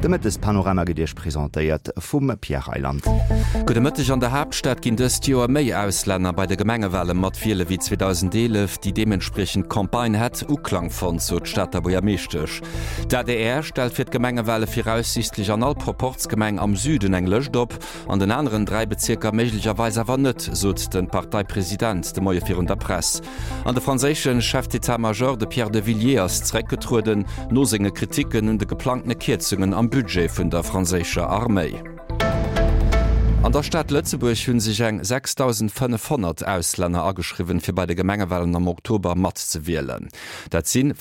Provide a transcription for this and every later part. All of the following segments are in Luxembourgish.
Damit das Panoramagedierch präsentiert vum Pierre Eiland. Gute Mëttech an der Hauptstadt ginn dës Joer méi Ausländer bei der Gemengewelle mat viele wie 2011, die dementsprechend Kampagne hat Uklang von zo Stadt wo mechtech. DDR stellt fir d Gemengewelle voraussichtlich an all Proportsgemeng am Süden eng löscht op, an den anderen 3 Bezirker méiglicherweise awer net, sot den Parteipräsident de Moie vir der Press. An der franzéschen Chefd'état-Major de Pierre de Villiers zreckgetruden, no senge Kritiken und de geplante Kürzungen am Budget vun der franzéscher Armee. An der Stadt Lützeburg hunn sich eng 6500 Ausländer ageschriven fir bei de Gemengewellen am Oktober mat ze wählen. Dat sinn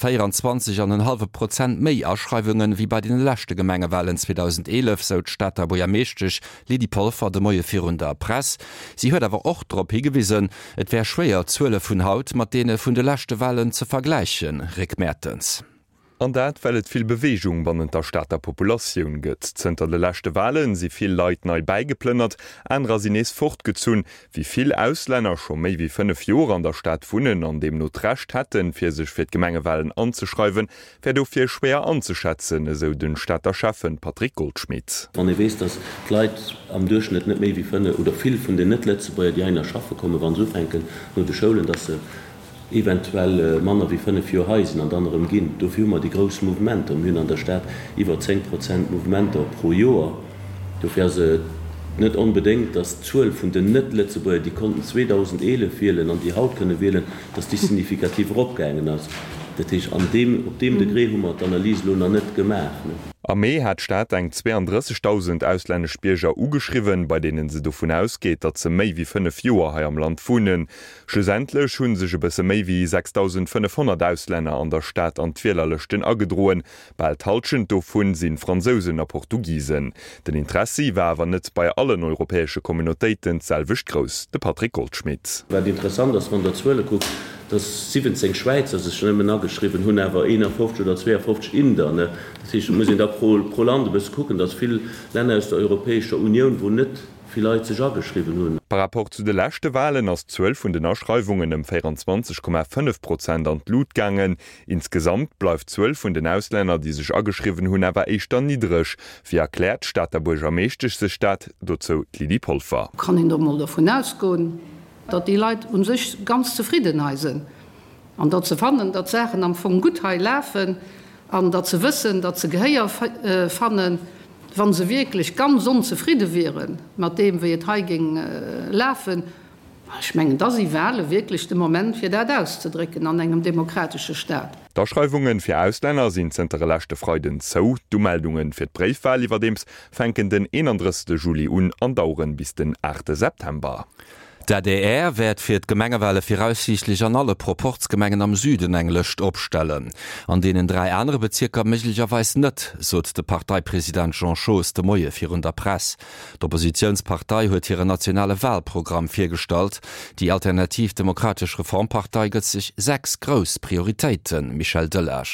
24,5% méi Ausschreibungen wie bei den lächte Gemengewellen 2011 so Stadt Boja meeschtech Lidi Polfer de Moie vir der Press. Sie huet awer och drop hingewiesen, et wär schwéier 12 vun Haut mat dee vun de lächte Wellen ze vergleichen, Rick Mertens. An dat fellet vill Bewegung wann der Stadt der Popatioun gëtt. Zter de lächte Wahlen si vill Leiit nei beigeplënnert, enrer sinnees fortgezun, wie vill Ausländer schon méi wie 5 Joer an der Stadt vunnen an dem not recht hätten, fir sech fir d Gemengewellen anzuschreiwen, fir do fir schwer anzuschätzen, eso den Städter Chefen Patrick Goldschmidt. Wann e wees, dat Leiit am Durchschnitt net méi wie 5 oder vill vun de net Letzebäier die einer Schaffe komme, wann so enkel no de Scholen, dat se eventuell Manner wie 5 Joer heisen an anderem ginn. Do fir mat die gros Movement am hunn an der Stadt iwwer 10% Movementer pro Joer. Do fir se net unbedingt, dass 12 vun den net Letzebäier, die konnten 2011 fehlen an die Haut könne wählen, dass die signifikativ opgängen ass. Dat ich op dem Degré hummer d'Analyse lo net gemerk. Armee hat Staat eng 32.000 ausländsch Bierger ugeschriwen, bei denen se davon ausgeht, dat ze méi wie 5 Joer ha am Land vunnen. Schlussendlech hunn sech bese méi wie 6.500 Ausländer an der Stadt an d'Wielerlechten agedroen, bald haltschen dovun sinn Franzosen a Portugiesen. Den Interesse war awer net bei allen europäesche Kommunitéiten selwech gross, de Patrick Goldschmidt. Weil interessant, dass man der Zwille guckt, dass 17 Schweizer schon nachgeschrieben hun aber 51 oder 52 Inder. Das muss da pro Land bis gucken, dass viele Länder aus der Europäischen Union wo nicht vielleicht sich geschrieben hun. Par rapport zu de lächte Wahlen ass 12 vun den Ausschreibungen 24,5% an Blutgangen. Insgesamt bleif 12 vun den Ausländer, die sich ageschrieben hun awer eichter niedrigch. Wie erklärt Stadt der burgermeeschtigste Stadt dozo Lidi Polfer. Kann in der mal davon ausgehen, dat die Leiit un sich ganz zufrieden heisen. An dat ze fannen, dat zeggen am vum Guthei läfen, an dat ze wissen, dat ze Geheier fannen, wann ze wirklich ganz unzufrieden wären, mat dem wir het Heiging läfen. Ich mengen, dat sie wähle wirklich den Moment fir dat auszudrücken an engem demokratische Staat. D'Ausschreibungen fir Ausländer sind zentralechte Freuden zo, Dumeldungen fir d'Briefwahl iwwer dems fenken den 31. Juli andauern bis den 8. September. Der DR werd fir d Gemengewelle voraussichtlich an alle Proportsgemengen am Süden englcht opstellen. An denen 3 andere Bezirker möglicherweise net, sot de Parteipräsident Jean Schoos de Moie vir der Press. D'Oppositionspartei huet ihre nationale Wahlprogramm firstalt. Die Alternativ-Demokratische Reformpartei gëtt sich 6 Gros Prioritäten, Michel Delage.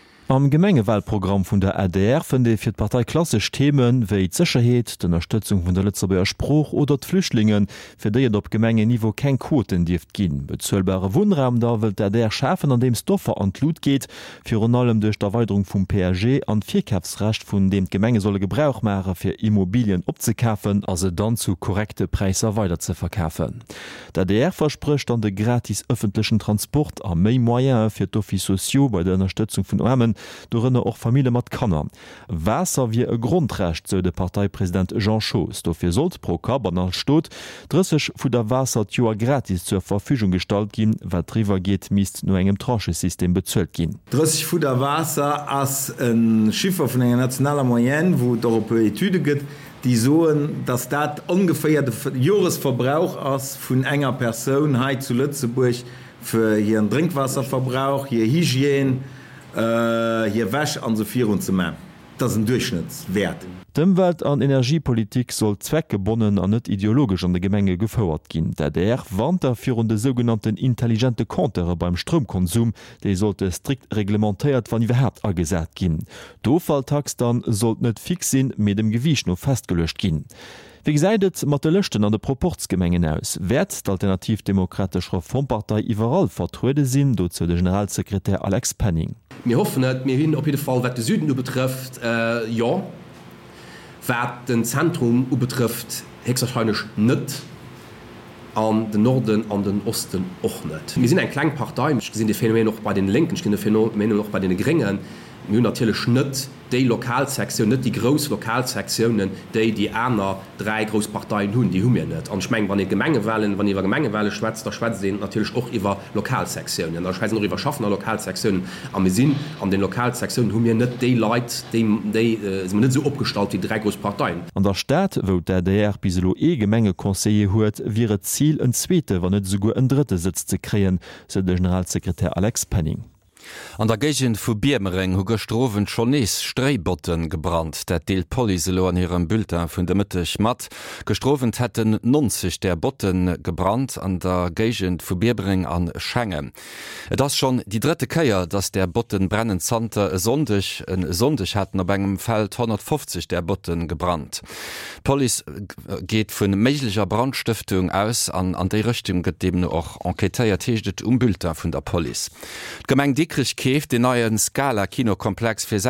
Am Gemengewahlprogramm vun der ADR fën de fir d Partei klassisch Themen wéi d'Sicherheet, d'Unterstützung vun der Lützeburger Spruch oder d'Flüchtlingen, fir déiet op Gemengeniveau kein Quoten dieft ginn. Bezuelbare Wohnraum da wët der Schafen an dem Stoffer an Lut geht, fir an allem duch d'Erweiterung vum PRG an Vierkapsrecht vun dem Gemenge solle Gebrauch mare fir Immobilien opzekafen, as se dann zu korrekte Preiser weiter ze verkafen. Der DR verspricht an de gratis öffentlichen Transport a méi Moyen fir d'Office Socio bei der Unterstützung vun Armen, dorënne och Familie mat Kanner. Wasser wie e Grundrecht se de Parteipräsident Jean Schoos. Dofir sollt pro Kabernal stot, drëssech vu der Wasser Joer gratis zur Verfügung stalt gin, wat River geht miist no engem Tranchesystem bezölt gin. Drëssig vu der Wasser ass en Schiffer vun enger nationaler Moyen, wo d'Europäer Etude gëtt, die soen, dass dat ungefähr de Joresverbrauch ass vun enger Person heit zu Lützeburg für hier en Trinkwasserverbrauch, hier Hygien, hier wäsch an so 4 zu machen. Das ist ein Durchschnittswert. D'Umwelt- an Energiepolitik soll zweckgebunden an net ideologisch an de Gemenge gefauerert ginn. Der warnt dafür de sogenannten intelligente Kontere beim Stromkonsum, déi sollte strikt reglementéiert wann iwwerhäbt agesät ginn. D'Ofalltax dann sollt net fix sinn mit dem Gewicht no festgelöscht ginn. Wie seidet mat de Lëchten an de Proportsgemengen aus? Wert d'Alternativ-Demokratisch Reformpartei iwwerall vertruede sinn, dozu de Generalsekretär Alex Penning. Wir hoffen, mir hin op jeden Fall wat de Süden betrifft, ja, wat den Zentrum betrifft hewahrscheinlich net an den Norden an den Osten och net. Wir sind ein Kleinpartei, sind die Phänomen noch bei den Linken, die Phänomen noch bei den Geringen, natürlich schnitt die Lokalsektion nicht die groß Lokalsektionen die einer 3 Großparteien hun die nicht und schmengen wann Gemengewahlen wann ihre Gemengewahlen schwätzt der Schweiz sehen natürlich auch über Lokalsektionen da schweiz noch über schaffener Lokalsektionen am wir sind an den Lokalsektionen hun mir nicht die Leute sind nicht so abgestaltet wie 3 Großparteien an der Stadt wo der DR biselo Gemenge Conseiller huet wäre Ziel ein zweite wann nicht sogar ein dritte Sitz zu kreen so der Generalsekretär Alex Penning. An der Gegent vu Biermering hu gestrowen schon nees Streibotten gebrannt, dat deelt Poliselo an ihrem Bulletin vun der Mëttech mat. Gestrowen hätten 90 der Botten gebrannt an der Gegent vu Biermering an Schengen. Et ass schon die dritte Käier, dats der Botten brennen Zante sonndech hätten op engem Feld 150 der Botten gebrannt. Poli geht vun méiglicher Brandstiftung aus an déi Richtung gedebene och enquetéiert teeschtet Bulletin vun der Poli. Gemeng Dickrich käft den neuen Skala-Kinokomplex für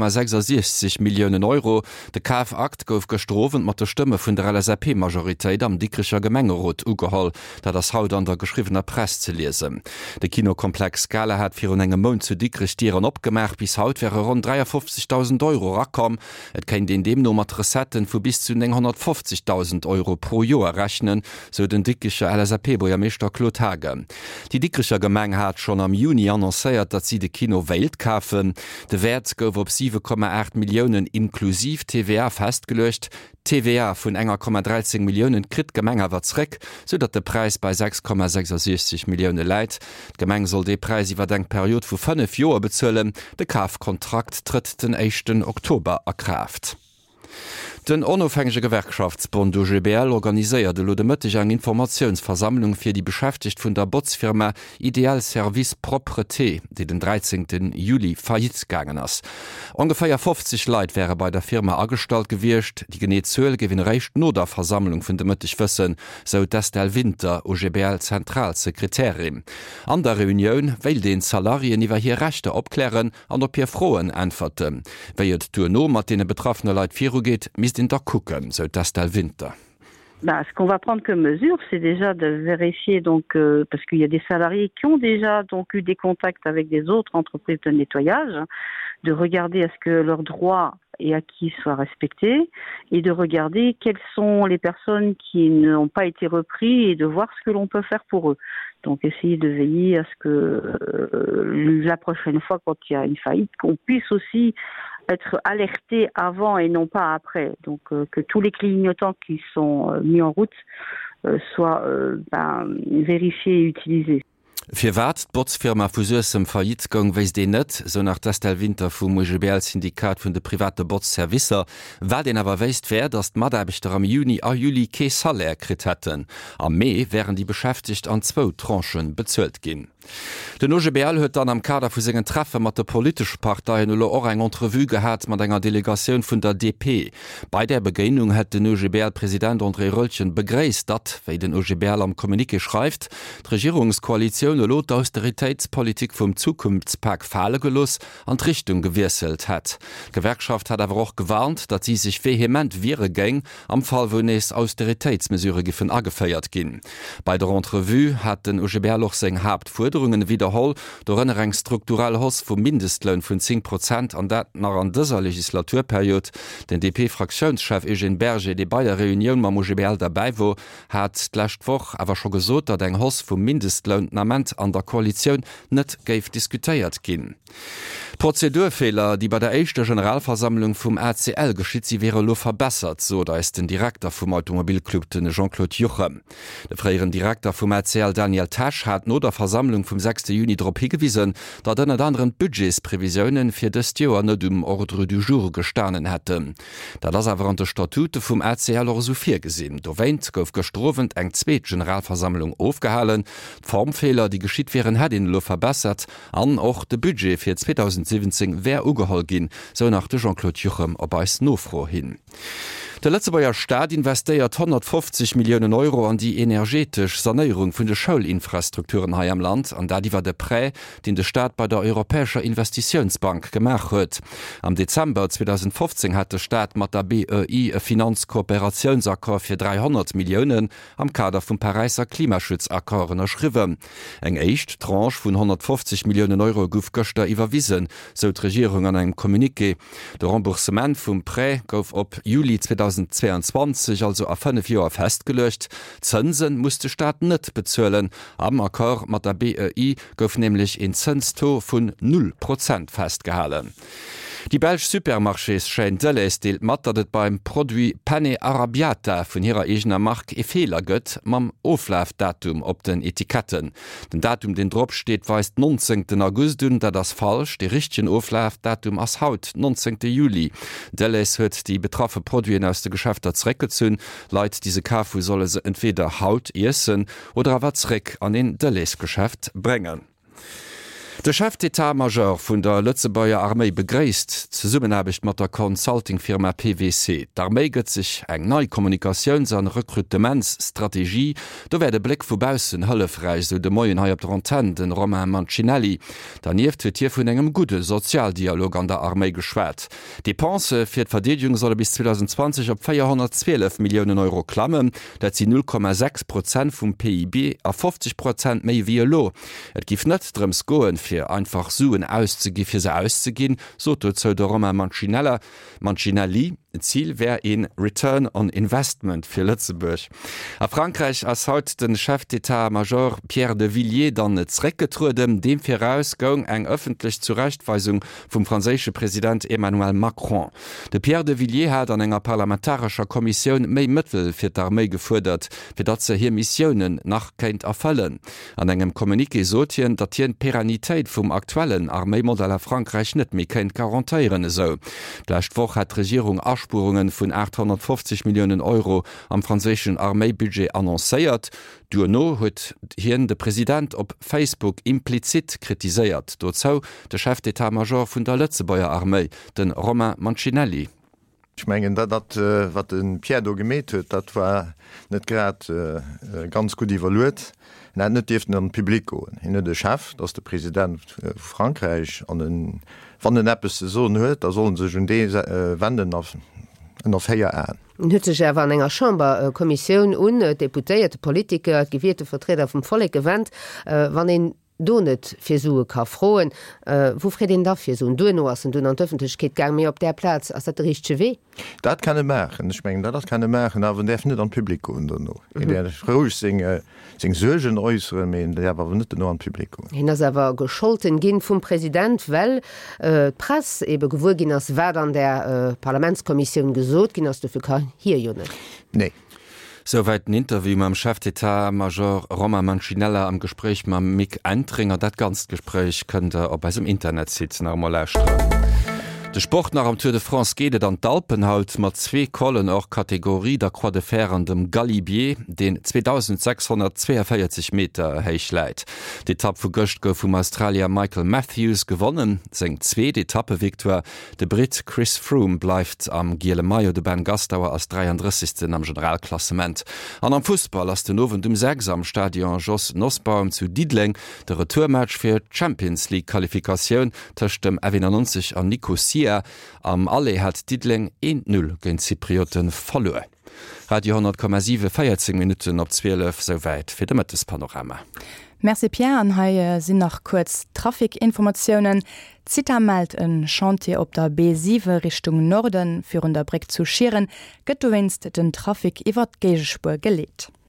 6,66 Millionen Euro. Der KfAkt gouf gestrowen mat der Stimme vun der LSAP-Majoritéit am Dickricher Gemengerot ugeholl, da das Haut an der geschriebener Press zu lesen. Der Kinokomplex Skala hat vir engem Mon zu Dickrichtieren opgemerkt, bis haut wäre rund 53.000 Euro rakom. Et kennt in dem Nummer Resetten vu bis zu 950.000 Euro pro Jahr rechnen, so den dickischer LSAP-Bürgermeister Claude Hage. Die Dickricher Gemeng hat schon am Juni annoncéiert, dat sie de Kino Welt kafen. De Wert gouf op 7,8 Millionen inklusiv TVA festgelöscht. TVA vun 1,13 Millionen krit Gemenger watzreck, so dat de Preis bei 6,66 Millionen leit. Gemeng soll de Preis iwwer deng Period vu 5 Joer bezëllen. De Kafkontrakt tritt den 1. Oktober erkraft. Den onofhängige Gewerkschaftsbund UGBL organiséiert de Lodemëtteg eng Informationsversammlung fir die Beschäftigt vun der Botsfirma Ideal Service Propreté, die den 13. Juli faillitgegangen ass. Ungefähr 50 Leiit wäre bei der Firma astalt gewircht, die geneet Zöl gewinn recht no der Versammlung vun de Mëtteg wëssen, so Destel Winter UGBL Zentralsekretärin. An der Reunion well den Salarien iwwer hier Rechte opklären an op hier Froen antworten. Wéiet du no mat de betroffene Leiit Firu geht, mis so Destel Winter. Ce qu'on va prendre comme mesure, c'est déjà de vérifier, donc, parce qu'il y a des salariés qui ont déjà donc, eu des contacts avec des autres entreprises de nettoyage, de regarder à ce que leurs droits et acquis soient respectés, et de regarder quelles sont les personnes qui n'ont pas été repris et de voir ce que l'on peut faire pour eux. Donc essayer de veiller à ce que la prochaine fois, quand il y a une faillite, qu'on puisse aussi être alerté avant et non pas après. Donc que tous les clignotants qui sont mis en route soient vérifiés et utilisés. Fir wat Botsfirma fussem Faillitgang weis de net, so nach Destel Winter vum UGBL-Syndikat vun de private Botsservicer, war den awer weist wär, dat d'Maderbechter am Juni a Juli ke Salär krit hätten. Am Mai wären die beschäftigt an 2 Tranchen bezölt ginn. Den OGBL huet dann am Kader vu segen Treffe mat der politische Partei nulle or eng Entrevue gehat mat enger Delegationun vun der DP. Bei der Begeinung hett den OGBL-Präsident André Röllchen begréist dat, wéi den OGBL am Kommunike schreift, d'Regierungskoalition lot d'Austeritätspolitik vum Zukunftspakt Fale gelos an d'Richtung gewieselt hat. Gewerkschaft hat awer auch gewarnt, dat sie sich vehement wiere geng am Fall wo nees Austeritätsmesure giffen ageféiert ginn. Bei der Entrevue hat den OGBL och seg Hauptforderungen wiederholl do ënner eng strukturell Hoss vum Mindestlohn vun 10% an dat nach an dëser Legislaturperiod. Den DP-Fraktionschef Eugen Berger, de bei der Reunion mam OGBL dabei wo, hat d'lächtwoch awer schon gesot, dat eng Hoss vum Mindestlohnament an der Koalition net geif diskutiert ginn. Prozedurfehler, die bei der echte Generalversammlung vum ACL geschiet sie wäre lo verbessert, so da ist den Direktor vom Automobilclub den Jean-Claude Juchem. Der freieren Direktor vom ACL Daniel Tasch hat no der Versammlung vom 6. Juni Drpp gewiesen, dat den anderen Budgetsprävisionen fir des Joer net Ordre du jour gestanen hätte. Da das awer an der Statute vom ACL or so 4 gesinn. Do weint gouf gestrovent eng zweet Generalversammlung aufgehalen, Formfehler, die geschiet wären hat in lo verbessert, an och de Budget fir 2017 wär ugeholl gin, so nach de Jean-Claude Juchem op eis nofro hin. Der Lützebauer Staat investiert 150 Millionen Euro an die energetisch Sanierung vun de Schulinfrastrukturen ha am Land, an da die war de Prä, den de Staat bei der Europäischer Investitionsbank gemacht huet. Am Dezember 2015 hat der Staat mat der BEI e Finanzkooperationsakkor fir 300 Millionen am Kader vum Pariser Klimaschutzakkoren erschriwen. Eng echt Tranche vun 150 Millionen Euro gouf Göster iwwerwiesen, so d Regierung an eng Kommuniqué. De Remboursement vum Prä gouf op Juli 2022 also a 5 Joer festgelöscht. Zinsen musste Staat net bezzuelen. Am Akkor mat der BEI gouf nämlich in Zinsto vun 0% festgehalen. Die Belsch Supermarchés scheint Delles deelt mat, datt beim Produit Pane Arabiata vun hireer egener Mark e Fehler gëtt mam Oflafdatum op den Etiketten. Den Datum den Drop steht weist 19. August dun, dat das falsch, de richtigen Oflafdatum ass haut 19. Juli. Delles huet die betraffe Produien aus de Geschäfter zrecke zun, leit diese Kafu solle se entweder haut essen oder awer zreck an den Delles-Geschäft brengen. Der Chef d'Etat-Major vun der Lützebauer Armee begréist ze Summenhabicht mat der Consultingfirma PwC. D'Armee gëtt sich eng neii Kommunikations- an Rekrutementsstrategie, do wär de Blick vubausen hëllefreis so de Moien hai op der Antenne den Romain Mancinelli. Danieft huet hier vun engem gute Sozialdialog an der Armee geschwert. Die Pense fir d'Verdeedigung solle bis 2020 op 412 Millionen Euro klammen, dat sie 0,6% vum PIB a 50% méi wie lo. Et gif net drems goen fir einfach Suen auszugin fir se auszugin, so zo der Romain Mancinelli. Ziel wär en Return on Investment fir Lützeburg. A Frankreich ass haut den Chef d'Etat-Major Pierre de Villiers dann et Zrecketrudem, dem firausgang eng öffentlich Zurechtweisung vum franzésche Präsident Emmanuel Macron. De Pierre de Villiers hat an enger parlamentarischer Kommission méi Mëttel fir d'Armee gefordert, fir dat ze hier Missionen nach kéint erfallen. An engem Kommuniké sotien, dat hien Peranitéit vum aktuellen Armeemodell a Frankreich net méi kéint garantiieren eso. D'lächt woch hat Regierung Spurungen vun 850 Millionen Euro am franzésischen Armeebudget annoncéiert. Duno huet hien de Präsident op Facebook implizit kritiséiert. Dozo de Chef d'Etat-Major vun der Lützebauer Armee, den Romain Mancinelli. Ich mengen dat wat den Pierre gemet huet, dat war net grad ganz gut evaluiert. net defen an Publikum goen. Hinne de Chef, dats der Präsident Frankreich an van den Appppe se so huet, da sollen se hun dé wenden aufhéier an. Hützech er war enger Chamberkommissionun deputéierte Politiker, gewierte Vertreter vum Folleg gewent, wann en donet fir Sue ka froen, wofre den dafir so duno ass du an d'Öffentlichkeet gang mé op der Platz ass dat richchte weh? Dat kann Mächen schmengen, dat kann Mächen awer def net an Publikum no. Roch seg Segen äusere méen, derwer net no an Publikum. Hinners awer gescholten ginn vum Präsident, well Press ebe gewur ginn ass wär an der Parlamentskommission gesot, ginn ass du fir hier Jonne. Nee. Soweit ein Interview mam Chef d'Etat-Major Romain Mancinelli am Gespräch mam Mick Eintringer. Dat ganz Gespräch könnt ihr op im Internet sitzen normal. De Sport nach am Tour de France geht an d'Alpenhaut mat 2 Kollen auch Kategorie der Croix de Fer an dem Galibier, den 2642 Meter heich leit. D'Etappe vu Göcht gouf vum Australier Michael Matthews gewonnen, seng 2. Etappe-Viktor. De Brit Chris Froome bleibt am Giele Mayo de Ben Gastauer als 33. am Generalklassement. An am Fußball ass den nowen dem 6 am Stadion Jos Nussbaum zu Diedling de Retourmatch fir Champions League-Qualifikation tëcht dem 91 an Nicosia. Am Alle hat Diedling 1-0 gen Zyprioten verloren. Radio 10,7 14 Minuten op 12 soweit fir de Mëttes Panorama. Merci Pierre an haie sinn nach kurz Trafikinformationen. Zita meldt en Chantier op der B7 Richtung Norden fir der Breck zu scheren, gëtt du winst den Trafik iwwer d'Gegespur geleet.